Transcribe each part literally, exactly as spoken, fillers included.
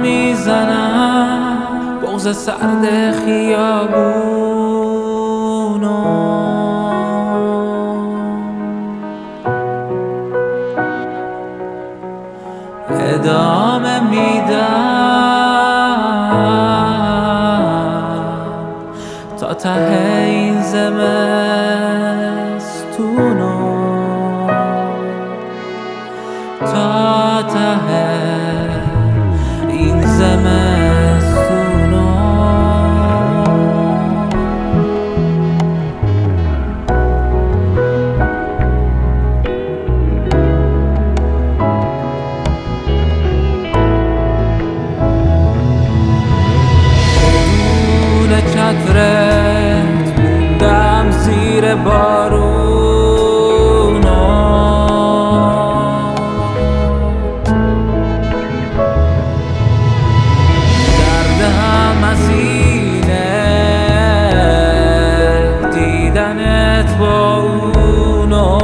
میزنم بغض سرد خیابونو، ادامه میدم تا ته این زمستونو، تا ته این زمستونو. بدون چترت موندم زیر بارونو، دردم از اینه دیدنت با اونو.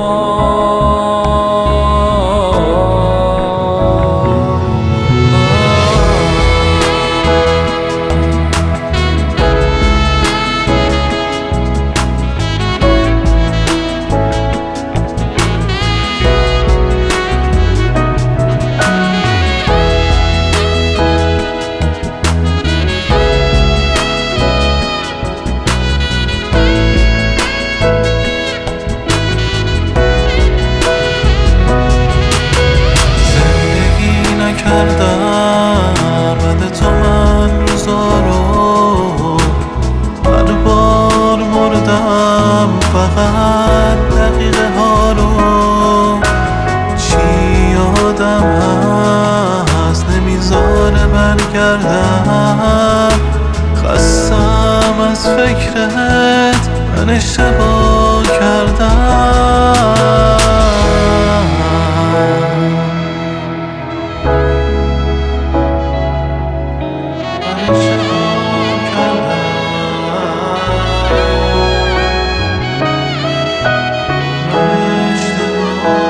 بعد تو من روزا رو هر بار مردم، فقط دقیقه ها رو چی یادم هست نمیذاره برگردم. خستم از فکرت، من اشتباه کردم.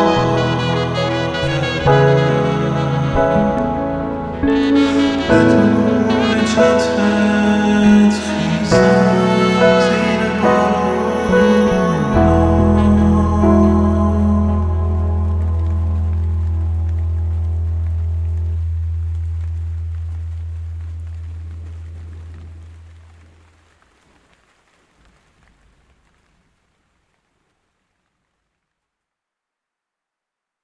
بدون